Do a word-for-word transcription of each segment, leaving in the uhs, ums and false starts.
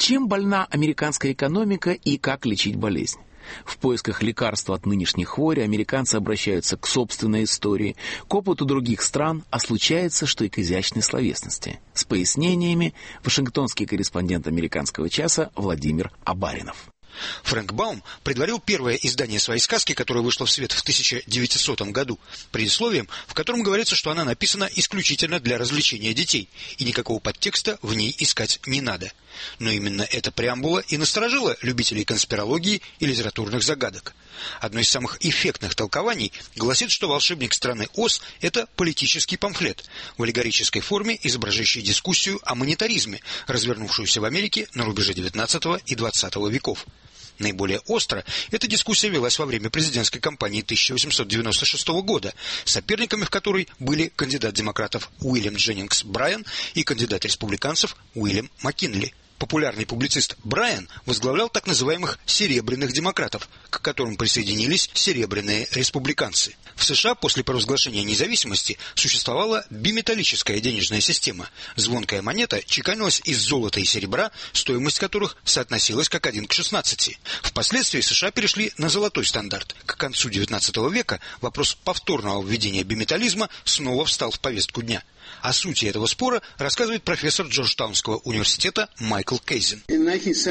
Чем больна американская экономика и как лечить болезнь? В поисках лекарства от нынешней хвори американцы обращаются к собственной истории, к опыту других стран, а случается, что и к изящной словесности. С пояснениями вашингтонский корреспондент «Американского часа» Владимир Абаринов. Фрэнк Баум предварил первое издание своей сказки, которое вышло в свет в тысяча девятисотом году, предисловием, в котором говорится, что она написана исключительно для развлечения детей, и никакого подтекста в ней искать не надо. Но именно эта преамбула и насторожила любителей конспирологии и литературных загадок. Одно из самых эффектных толкований гласит, что «Волшебник страны Оз» — это политический памфлет в аллегорической форме, изображающий дискуссию о монетаризме, развернувшуюся в Америке на рубеже девятнадцатого и двадцатого веков. Наиболее остро эта дискуссия велась во время президентской кампании тысяча восемьсот девяносто шестого года, соперниками в которой были кандидат демократов Уильям Дженнингс Брайан и кандидат республиканцев Уильям Маккинли. Популярный публицист Брайан возглавлял так называемых «серебряных демократов», к которым присоединились серебряные республиканцы. В США после провозглашения независимости существовала биметаллическая денежная система. Звонкая монета чеканилась из золота и серебра, стоимость которых соотносилась как один к шестнадцати. Впоследствии США перешли на золотой стандарт. К концу девятнадцатого века вопрос повторного введения биметаллизма снова встал в повестку дня. О сути этого спора рассказывает профессор Джорджтаунского университета Майкл Кейзен. В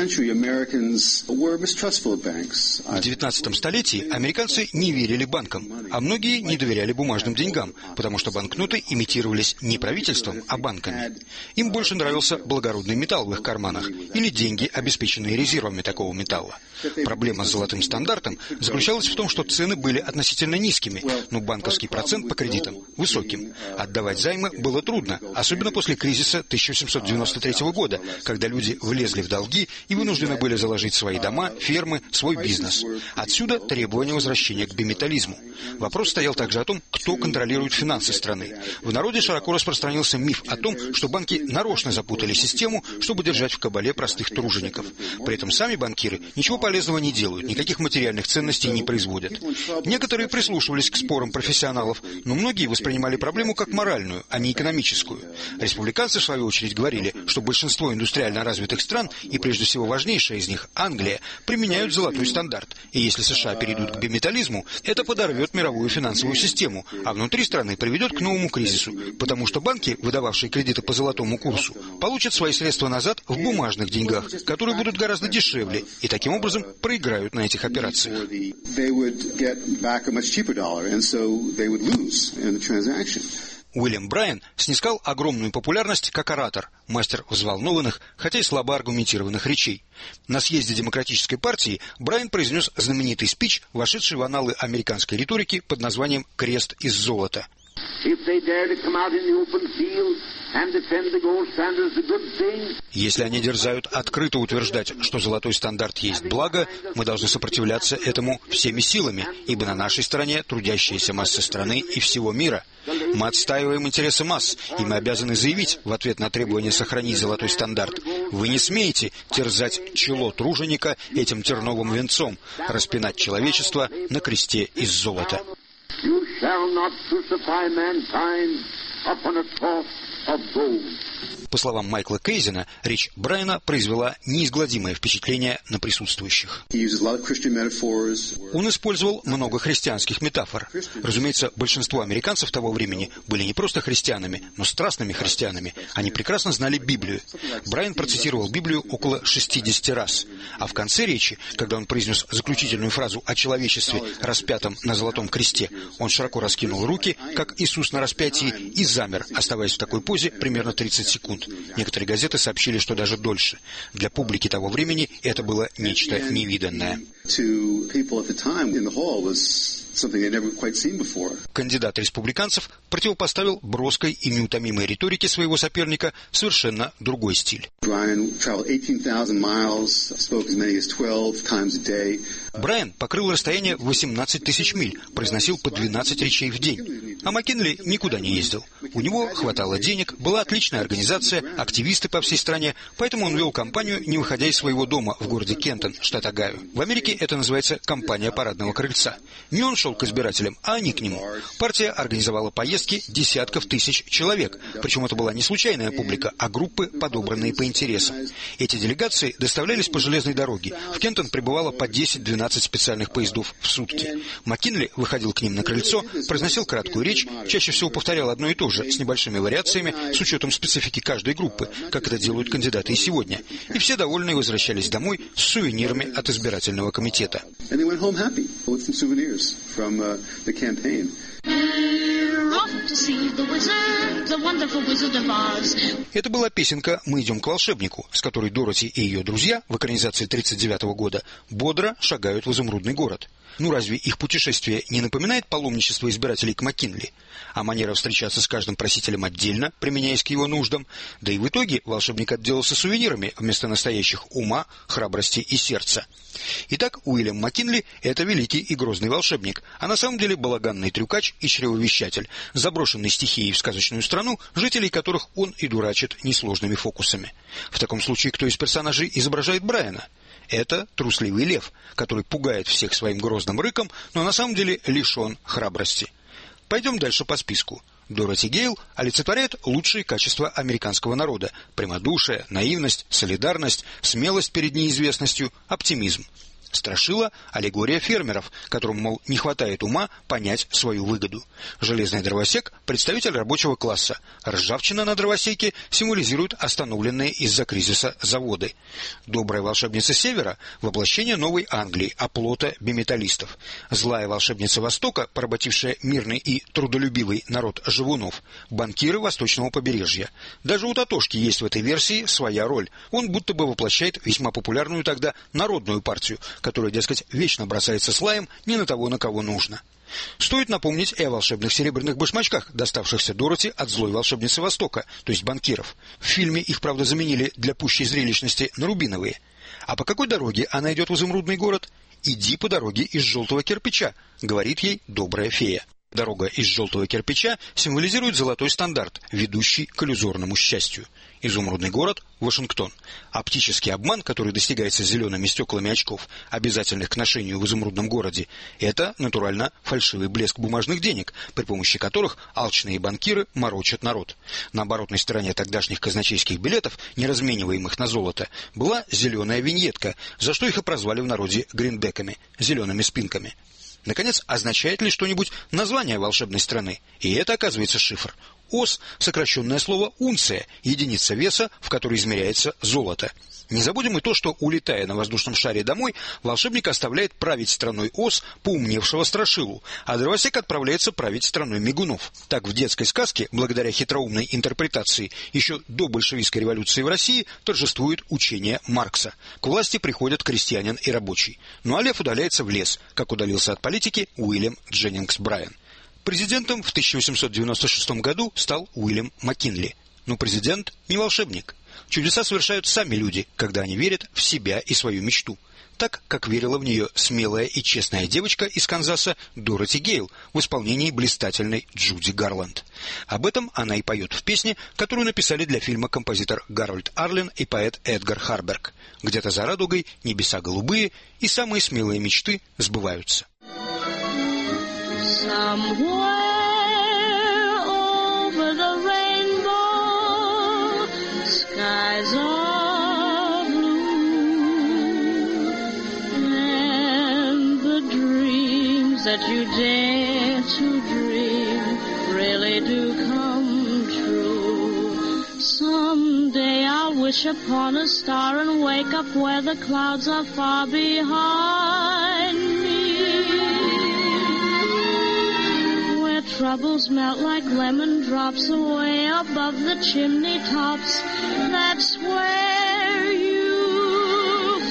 девятнадцатом столетии американцы не верили банкам, а многие не доверяли бумажным деньгам, потому что банкноты имитировались не правительством, а банками. Им больше нравился благородный металл в их карманах или деньги, обеспеченные резервами такого металла. Проблема с золотым стандартом заключалась в том, что цены были относительно низкими, но банковский процент по кредитам высоким. Отдавать займы было трудно, особенно после кризиса тысяча восемьсот девяносто третьего года, когда люди влезли в долги и вынуждены были заложить свои дома, фермы, свой бизнес. Отсюда требование возвращения к биметаллизму. Вопрос стоял также о том, кто контролирует финансы страны. В народе широко распространился миф о том, что банки нарочно запутали систему, чтобы держать в кабале простых тружеников. При этом сами банкиры ничего полезного не делают, никаких материальных ценностей не производят. Некоторые прислушивались к спорам профессионалов, но многие воспринимали проблему как моральную, а не экономическую. Республиканцы, в свою очередь, говорили, что большинство индустриально развитых стран, и прежде всего важнейшая из них, Англия, применяют золотой стандарт. И если США перейдут к биметаллизму, это подорвет мировую финансовую систему, а внутри страны приведет к новому кризису, потому что банки, выдававшие кредиты по золотому курсу, получат свои средства назад в бумажных деньгах, которые будут гораздо дешевле, и таким образом проиграют на этих операциях. Уильям Брайан снискал огромную популярность как оратор, мастер взволнованных, хотя и слабо аргументированных речей. На съезде Демократической партии Брайан произнес знаменитый спич, вошедший в анналы американской риторики под названием «Крест из золота». Если они дерзают открыто утверждать, что золотой стандарт есть благо, мы должны сопротивляться этому всеми силами, ибо на нашей стороне трудящиеся массы страны и всего мира. Мы отстаиваем интересы масс, и мы обязаны заявить в ответ на требование сохранить золотой стандарт: вы не смеете терзать чело труженика этим терновым венцом, распинать человечество на кресте из золота. You shall not crucify mankind upon a cross of gold. По словам Майкла Кейзена, речь Брайана произвела неизгладимое впечатление на присутствующих. Он использовал много христианских метафор. Разумеется, большинство американцев того времени были не просто христианами, но страстными христианами. Они прекрасно знали Библию. Брайан процитировал Библию около шестидесяти раз. А в конце речи, когда он произнес заключительную фразу о человечестве, распятом на золотом кресте, он широко раскинул руки, как Иисус на распятии, и замер, оставаясь в такой позе примерно тридцать секунд. Некоторые газеты сообщили, что даже дольше. Для публики того времени это было нечто невиданное. Кандидат республиканцев противопоставил броской и неутомимой риторике своего соперника совершенно другой стиль. Брайан покрыл расстояние в восемнадцать тысяч миль, произносил по двенадцать речей в день. А Маккинли никуда не ездил. У него хватало денег, была отличная организация, активисты по всей стране, поэтому он вел кампанию, не выходя из своего дома в городе Кентон, штат Огайо. В Америке это называется кампания парадного крыльца. Ни он шел к избирателям, а они к нему. Партия организовала поездки десятков тысяч человек. Причем это была не случайная публика, а группы, подобранные по интересам. Эти делегации доставлялись по железной дороге. В Кентон прибывало по десять-двенадцать специальных поездов в сутки. Маккинли выходил к ним на крыльцо, произносил краткую речь, чаще всего повторял одно и то же, с небольшими вариациями, с учетом специфики каждой группы, как это делают кандидаты и сегодня. И все довольные возвращались домой с сувенирами от избирательного комитета. Это была песенка «Мы идем к волшебнику», с которой Дороти и ее друзья в экранизации тридцать девятого года бодро шагают в изумрудный город. Ну разве их путешествие не напоминает паломничество избирателей к Маккинли? А манера встречаться с каждым просителем отдельно, применяясь к его нуждам. Да и в итоге волшебник отделался сувенирами вместо настоящих ума, храбрости и сердца. Итак, Уильям Маккинли – это великий и грозный волшебник, а на самом деле балаганный трюкач и чревовещатель, заброшенный стихией в сказочную страну, жителей которых он и дурачит несложными фокусами. В таком случае, кто из персонажей изображает Брайана? Это трусливый лев, который пугает всех своим грозным рыком, но на самом деле лишен храбрости. Пойдем дальше по списку. Дороти Гейл олицетворяет лучшие качества американского народа: прямодушие, наивность, солидарность, смелость перед неизвестностью, оптимизм. Страшила – аллегория фермеров, которым, мол, не хватает ума понять свою выгоду. Железный дровосек – представитель рабочего класса. Ржавчина на дровосеке символизирует остановленные из-за кризиса заводы. Добрая волшебница Севера – воплощение новой Англии, оплота биметаллистов. Злая волшебница Востока, поработившая мирный и трудолюбивый народ живунов. Банкиры Восточного побережья. Даже у Татошки есть в этой версии своя роль. Он будто бы воплощает весьма популярную тогда народную партию, которая, дескать, вечно бросается с лаем не на того, на кого нужно. Стоит напомнить и о волшебных серебряных башмачках, доставшихся Дороти от злой волшебницы Востока, то есть банкиров. В фильме их, правда, заменили для пущей зрелищности на рубиновые. А по какой дороге она идет в изумрудный город? «Иди по дороге из желтого кирпича», говорит ей добрая фея. Дорога из желтого кирпича символизирует золотой стандарт, ведущий к иллюзорному счастью. Изумрудный город – Вашингтон. Оптический обман, который достигается зелеными стеклами очков, обязательных к ношению в изумрудном городе, это, натурально, фальшивый блеск бумажных денег, при помощи которых алчные банкиры морочат народ. На оборотной стороне тогдашних казначейских билетов, не размениваемых на золото, была зеленая виньетка, за что их и прозвали в народе гринбеками – зелеными спинками. Наконец, означает ли что-нибудь название волшебной страны? И это, оказывается, шифр. Ос – сокращенное слово унция, единица веса, в которой измеряется золото. Не забудем и то, что, улетая на воздушном шаре домой, волшебник оставляет править страной Ос поумневшего Страшилу, а дровосек отправляется править страной мигунов. Так в детской сказке, благодаря хитроумной интерпретации, еще до большевистской революции в России торжествует учение Маркса. К власти приходят крестьянин и рабочий. Ну а лев удаляется в лес, как удалился от политики Уильям Дженнингс Брайан. Президентом в тысяча восемьсот девяносто шестом году стал Уильям Маккинли. Но президент не волшебник. Чудеса совершают сами люди, когда они верят в себя и свою мечту. Так, как верила в нее смелая и честная девочка из Канзаса Дороти Гейл в исполнении блистательной Джуди Гарланд. Об этом она и поет в песне, которую написали для фильма композитор Гарольд Арлен и поэт Эдгар Харберг. Где-то за радугой небеса голубые, и самые смелые мечты сбываются. Somewhere over the rainbow, skies are blue, and the dreams that you dare to dream really do come true. Someday I'll wish upon a star and wake up where the clouds are far behind me. Troubles melt like lemon drops away above the chimney tops. That's where you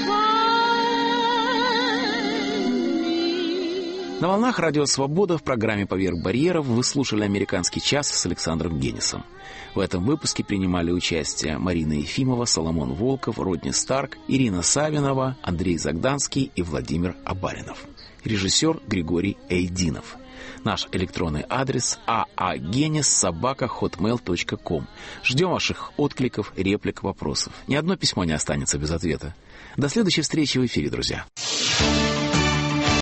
find me. На волнах Радио Свобода в программе «Поверх барьеров» вы слушали «Американский час» с Александром Генисом. В этом выпуске принимали участие Марина Ефимова, Соломон Волков, Родни Старк, Ирина Савинова, Андрей Загданский и Владимир Абаринов. Режиссер Григорий Эйдинов. Наш электронный адрес aagenis собака хотмейл точка ком. Ждем ваших откликов, реплик, вопросов. Ни одно письмо не останется без ответа. До следующей встречи в эфире, друзья.